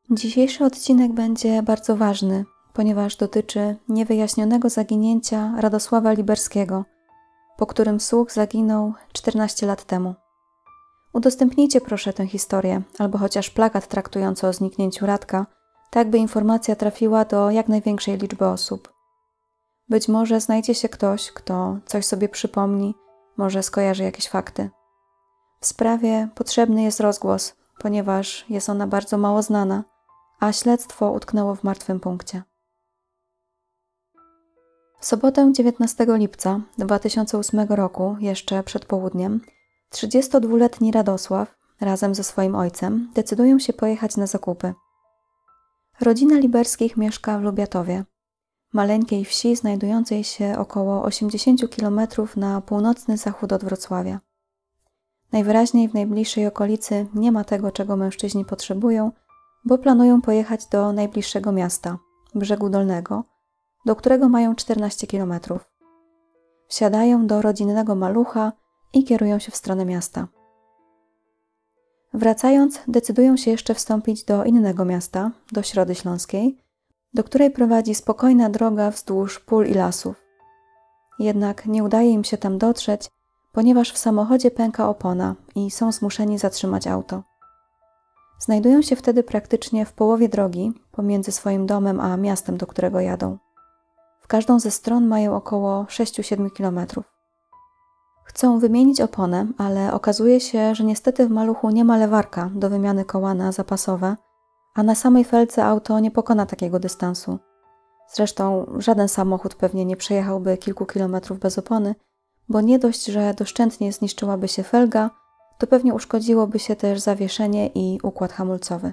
Dzisiejszy odcinek będzie bardzo ważny, ponieważ dotyczy niewyjaśnionego zaginięcia Radosława Liberskiego, po którym sług zaginął 14 lat temu. Udostępnijcie proszę tę historię, albo chociaż plakat traktujący o zniknięciu Radka, tak by informacja trafiła do jak największej liczby osób. Być może znajdzie się ktoś, kto coś sobie przypomni, może skojarzy jakieś fakty. W sprawie potrzebny jest rozgłos, ponieważ jest ona bardzo mało znana, a śledztwo utknęło w martwym punkcie. W sobotę 19 lipca 2008 roku, jeszcze przed południem, 32-letni Radosław razem ze swoim ojcem decydują się pojechać na zakupy. Rodzina Liberskich mieszka w Lubiatowie, maleńkiej wsi znajdującej się około 80 km na północny zachód od Wrocławia. Najwyraźniej w najbliższej okolicy nie ma tego, czego mężczyźni potrzebują, bo planują pojechać do najbliższego miasta, Brzegu Dolnego, do którego mają 14 km. Wsiadają do rodzinnego malucha i kierują się w stronę miasta. Wracając, decydują się jeszcze wstąpić do innego miasta, do Środy Śląskiej, do której prowadzi spokojna droga wzdłuż pól i lasów. Jednak nie udaje im się tam dotrzeć, ponieważ w samochodzie pęka opona i są zmuszeni zatrzymać auto. Znajdują się wtedy praktycznie w połowie drogi pomiędzy swoim domem a miastem, do którego jadą. W każdą ze stron mają około 6-7 km. Chcą wymienić oponę, ale okazuje się, że niestety w maluchu nie ma lewarka do wymiany koła na zapasowe, a na samej felce auto nie pokona takiego dystansu. Zresztą żaden samochód pewnie nie przejechałby kilku kilometrów bez opony, bo nie dość, że doszczętnie zniszczyłaby się felga, to pewnie uszkodziłoby się też zawieszenie i układ hamulcowy.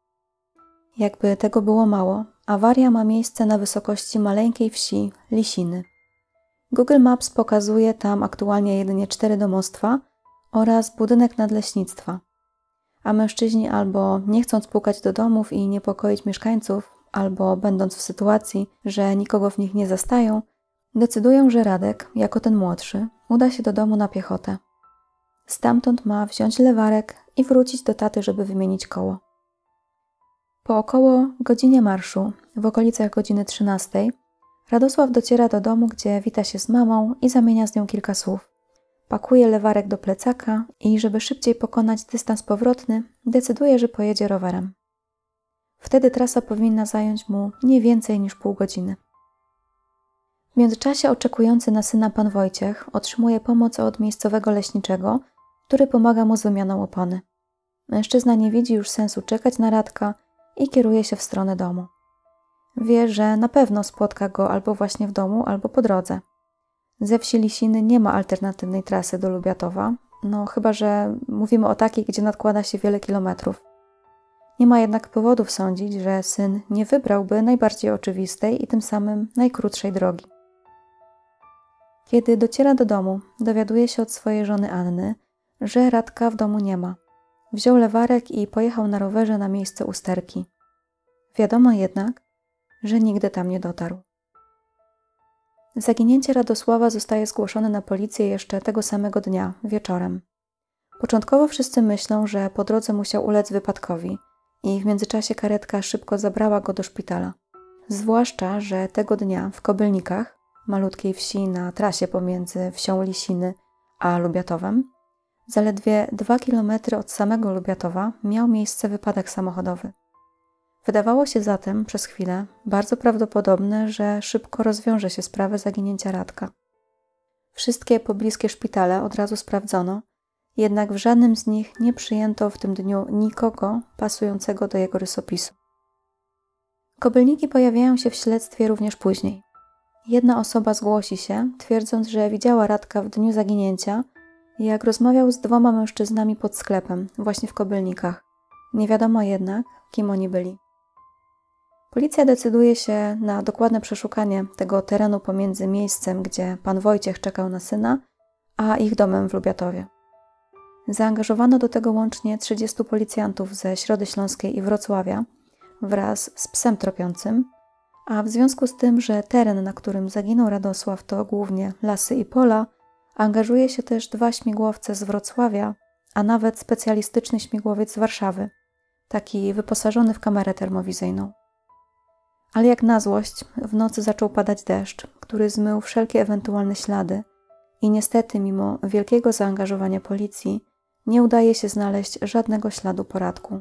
Jakby tego było mało, awaria ma miejsce na wysokości maleńkiej wsi Lisiny. Google Maps pokazuje tam aktualnie jedynie 4 domostwa oraz budynek nadleśnictwa. A mężczyźni albo nie chcąc pukać do domów i niepokoić mieszkańców, albo będąc w sytuacji, że nikogo w nich nie zastają, decydują, że Radek, jako ten młodszy, uda się do domu na piechotę. Stamtąd ma wziąć lewarek i wrócić do taty, żeby wymienić koło. Po około godzinie marszu, w okolicach godziny 13, Radosław dociera do domu, gdzie wita się z mamą i zamienia z nią kilka słów. Pakuje lewarek do plecaka i, żeby szybciej pokonać dystans powrotny, decyduje, że pojedzie rowerem. Wtedy trasa powinna zająć mu nie więcej niż pół godziny. W międzyczasie oczekujący na syna pan Wojciech otrzymuje pomoc od miejscowego leśniczego, który pomaga mu z wymianą opony. Mężczyzna nie widzi już sensu czekać na Radka i kieruje się w stronę domu. Wie, że na pewno spotka go albo właśnie w domu, albo po drodze. Ze wsi Lisiny nie ma alternatywnej trasy do Lubiatowa, chyba że mówimy o takiej, gdzie nadkłada się wiele kilometrów. Nie ma jednak powodów sądzić, że syn nie wybrałby najbardziej oczywistej i tym samym najkrótszej drogi. Kiedy dociera do domu, dowiaduje się od swojej żony Anny, że Radka w domu nie ma. Wziął lewarek i pojechał na rowerze na miejsce usterki. Wiadomo jednak, że nigdy tam nie dotarł. Zaginięcie Radosława zostaje zgłoszone na policję jeszcze tego samego dnia, wieczorem. Początkowo wszyscy myślą, że po drodze musiał ulec wypadkowi i w międzyczasie karetka szybko zabrała go do szpitala. Zwłaszcza, że tego dnia w Kobylnikach, malutkiej wsi na trasie pomiędzy wsią Lisiny a Lubiatowem, zaledwie 2 km od samego Lubiatowa miał miejsce wypadek samochodowy. Wydawało się zatem przez chwilę bardzo prawdopodobne, że szybko rozwiąże się sprawę zaginięcia Radka. Wszystkie pobliskie szpitale od razu sprawdzono, jednak w żadnym z nich nie przyjęto w tym dniu nikogo pasującego do jego rysopisu. Kobylniki pojawiają się w śledztwie również później. Jedna osoba zgłosi się, twierdząc, że widziała Radka w dniu zaginięcia, jak rozmawiał z 2 mężczyznami pod sklepem, właśnie w Kobylnikach. Nie wiadomo jednak, kim oni byli. Policja decyduje się na dokładne przeszukanie tego terenu pomiędzy miejscem, gdzie pan Wojciech czekał na syna, a ich domem w Lubiatowie. Zaangażowano do tego łącznie 30 policjantów ze Środy Śląskiej i Wrocławia wraz z psem tropiącym, a w związku z tym, że teren, na którym zaginął Radosław, to głównie lasy i pola, angażuje się też 2 śmigłowce z Wrocławia, a nawet specjalistyczny śmigłowiec z Warszawy, taki wyposażony w kamerę termowizyjną. Ale jak na złość, w nocy zaczął padać deszcz, który zmył wszelkie ewentualne ślady i niestety mimo wielkiego zaangażowania policji nie udaje się znaleźć żadnego śladu poradku.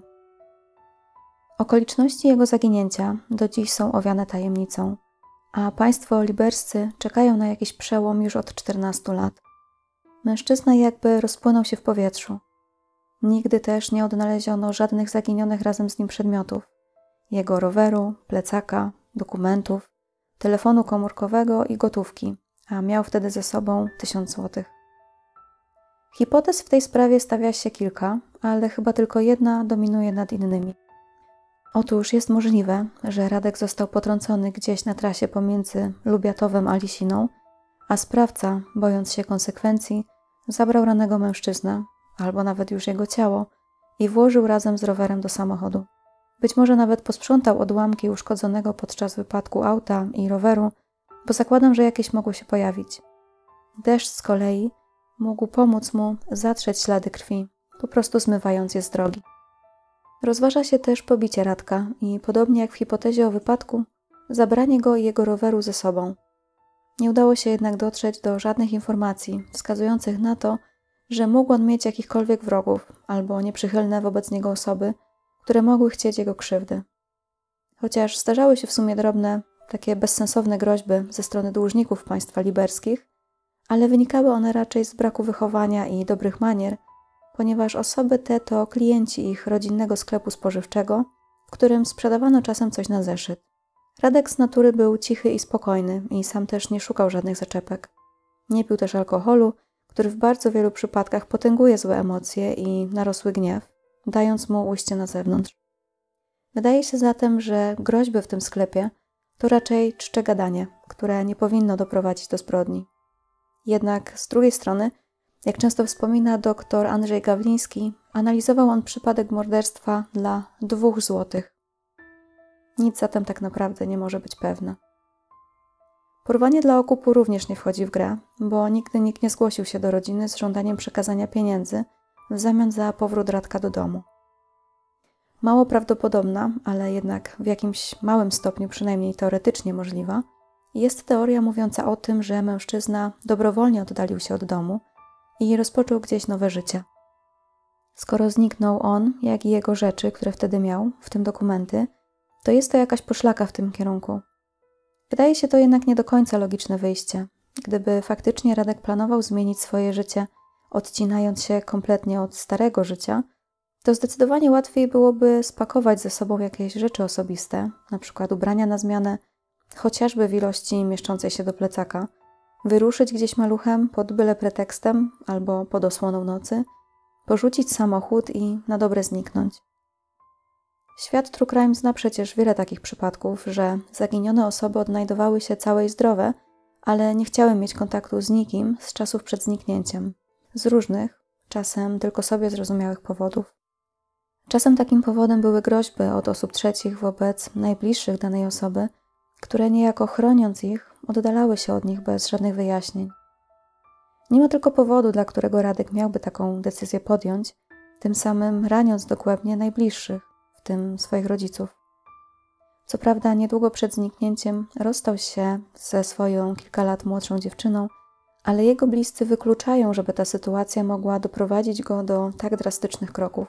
Okoliczności jego zaginięcia do dziś są owiane tajemnicą, a państwo liberscy czekają na jakiś przełom już od 14 lat. Mężczyzna jakby rozpłynął się w powietrzu. Nigdy też nie odnaleziono żadnych zaginionych razem z nim przedmiotów. Jego roweru, plecaka, dokumentów, telefonu komórkowego i gotówki, a miał wtedy ze sobą 1000 złotych. Hipotez w tej sprawie stawia się kilka, ale chyba tylko jedna dominuje nad innymi. Otóż jest możliwe, że Radek został potrącony gdzieś na trasie pomiędzy Lubiatowem a Lisiną, a sprawca, bojąc się konsekwencji, zabrał rannego mężczyznę, albo nawet już jego ciało i włożył razem z rowerem do samochodu. Być może nawet posprzątał odłamki uszkodzonego podczas wypadku auta i roweru, bo zakładam, że jakieś mogły się pojawić. Deszcz z kolei mógł pomóc mu zatrzeć ślady krwi, po prostu zmywając je z drogi. Rozważa się też pobicie Radka i podobnie jak w hipotezie o wypadku, zabranie go i jego roweru ze sobą. Nie udało się jednak dotrzeć do żadnych informacji wskazujących na to, że mógł on mieć jakichkolwiek wrogów albo nieprzychylne wobec niego osoby, które mogły chcieć jego krzywdy. Chociaż zdarzały się w sumie drobne, takie bezsensowne groźby ze strony dłużników państwa liberskich, ale wynikały one raczej z braku wychowania i dobrych manier, ponieważ osoby te to klienci ich rodzinnego sklepu spożywczego, w którym sprzedawano czasem coś na zeszyt. Radek z natury był cichy i spokojny i sam też nie szukał żadnych zaczepek. Nie pił też alkoholu, który w bardzo wielu przypadkach potęguje złe emocje i narosły gniew, dając mu ujście na zewnątrz. Wydaje się zatem, że groźby w tym sklepie to raczej czcze gadanie, które nie powinno doprowadzić do zbrodni. Jednak z drugiej strony, jak często wspomina dr Andrzej Gawliński, analizował on przypadek morderstwa dla 2 złotych. Nic zatem tak naprawdę nie może być pewne. Porwanie dla okupu również nie wchodzi w grę, bo nigdy nikt nie zgłosił się do rodziny z żądaniem przekazania pieniędzy w zamian za powrót Radka do domu. Mało prawdopodobna, ale jednak w jakimś małym stopniu, przynajmniej teoretycznie możliwa, jest teoria mówiąca o tym, że mężczyzna dobrowolnie oddalił się od domu i rozpoczął gdzieś nowe życie. Skoro zniknął on, jak i jego rzeczy, które wtedy miał, w tym dokumenty, to jest to jakaś poszlaka w tym kierunku. Wydaje się to jednak nie do końca logiczne wyjście. Gdyby faktycznie Radek planował zmienić swoje życie, odcinając się kompletnie od starego życia, to zdecydowanie łatwiej byłoby spakować ze sobą jakieś rzeczy osobiste, np. ubrania na zmianę, chociażby w ilości mieszczącej się do plecaka, wyruszyć gdzieś maluchem pod byle pretekstem albo pod osłoną nocy, porzucić samochód i na dobre zniknąć. Świat True Crime zna przecież wiele takich przypadków, że zaginione osoby odnajdowały się całe i zdrowe, ale nie chciały mieć kontaktu z nikim z czasów przed zniknięciem. Z różnych, czasem tylko sobie zrozumiałych powodów. Czasem takim powodem były groźby od osób trzecich wobec najbliższych danej osoby, które niejako chroniąc ich, oddalały się od nich bez żadnych wyjaśnień. Nie ma tylko powodu, dla którego Radek miałby taką decyzję podjąć, tym samym raniąc dogłębnie najbliższych, w tym swoich rodziców. Co prawda niedługo przed zniknięciem rozstał się ze swoją kilka lat młodszą dziewczyną, ale jego bliscy wykluczają, żeby ta sytuacja mogła doprowadzić go do tak drastycznych kroków.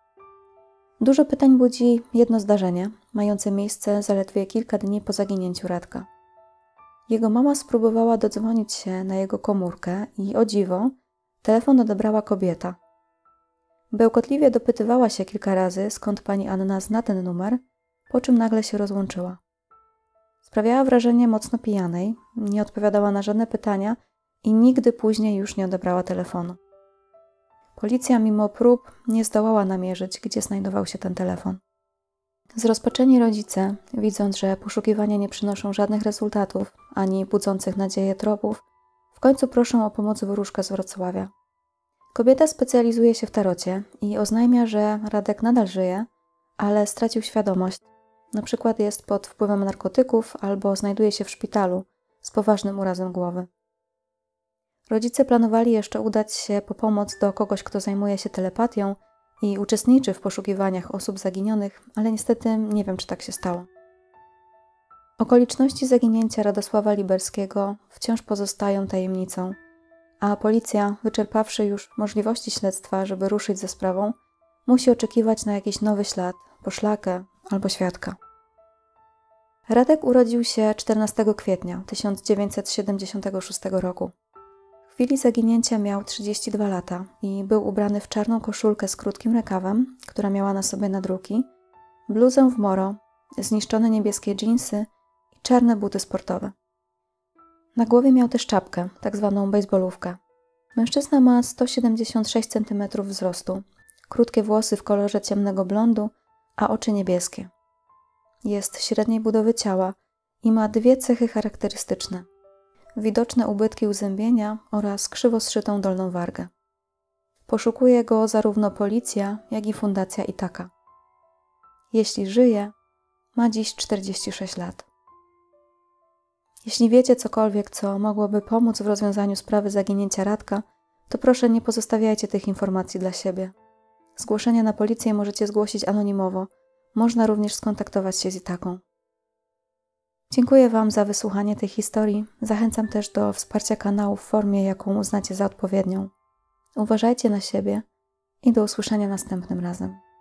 Dużo pytań budzi jedno zdarzenie, mające miejsce zaledwie kilka dni po zaginięciu Radka. Jego mama spróbowała dodzwonić się na jego komórkę i o dziwo, telefon odebrała kobieta. Bełkotliwie dopytywała się kilka razy, skąd pani Anna zna ten numer, po czym nagle się rozłączyła. Sprawiała wrażenie mocno pijanej, nie odpowiadała na żadne pytania i nigdy później już nie odebrała telefonu. Policja mimo prób nie zdołała namierzyć, gdzie znajdował się ten telefon. Zrozpaczeni rodzice, widząc, że poszukiwania nie przynoszą żadnych rezultatów, ani budzących nadzieję tropów, w końcu proszą o pomoc wróżkę z Wrocławia. Kobieta specjalizuje się w tarocie i oznajmia, że Radek nadal żyje, ale stracił świadomość. Na przykład jest pod wpływem narkotyków albo znajduje się w szpitalu z poważnym urazem głowy. Rodzice planowali jeszcze udać się po pomoc do kogoś, kto zajmuje się telepatią i uczestniczy w poszukiwaniach osób zaginionych, ale niestety nie wiem, czy tak się stało. Okoliczności zaginięcia Radosława Liberskiego wciąż pozostają tajemnicą, a policja, wyczerpawszy już możliwości śledztwa, żeby ruszyć ze sprawą, musi oczekiwać na jakiś nowy ślad, poszlakę albo świadka. Radek urodził się 14 kwietnia 1976 roku. W chwili zaginięcia miał 32 lata i był ubrany w czarną koszulkę z krótkim rękawem, która miała na sobie nadruki, bluzę w moro, zniszczone niebieskie dżinsy i czarne buty sportowe. Na głowie miał też czapkę, tak zwaną bejsbolówkę. Mężczyzna ma 176 cm wzrostu, krótkie włosy w kolorze ciemnego blondu, a oczy niebieskie. Jest średniej budowy ciała i ma dwie cechy charakterystyczne: widoczne ubytki uzębienia oraz krzywo zszytą dolną wargę. Poszukuje go zarówno policja, jak i Fundacja Itaka. Jeśli żyje, ma dziś 46 lat. Jeśli wiecie cokolwiek, co mogłoby pomóc w rozwiązaniu sprawy zaginięcia Radka, to proszę nie pozostawiajcie tych informacji dla siebie. Zgłoszenia na policję możecie zgłosić anonimowo. Można również skontaktować się z Itaką. Dziękuję Wam za wysłuchanie tej historii. Zachęcam też do wsparcia kanału w formie, jaką uznacie za odpowiednią. Uważajcie na siebie i do usłyszenia następnym razem.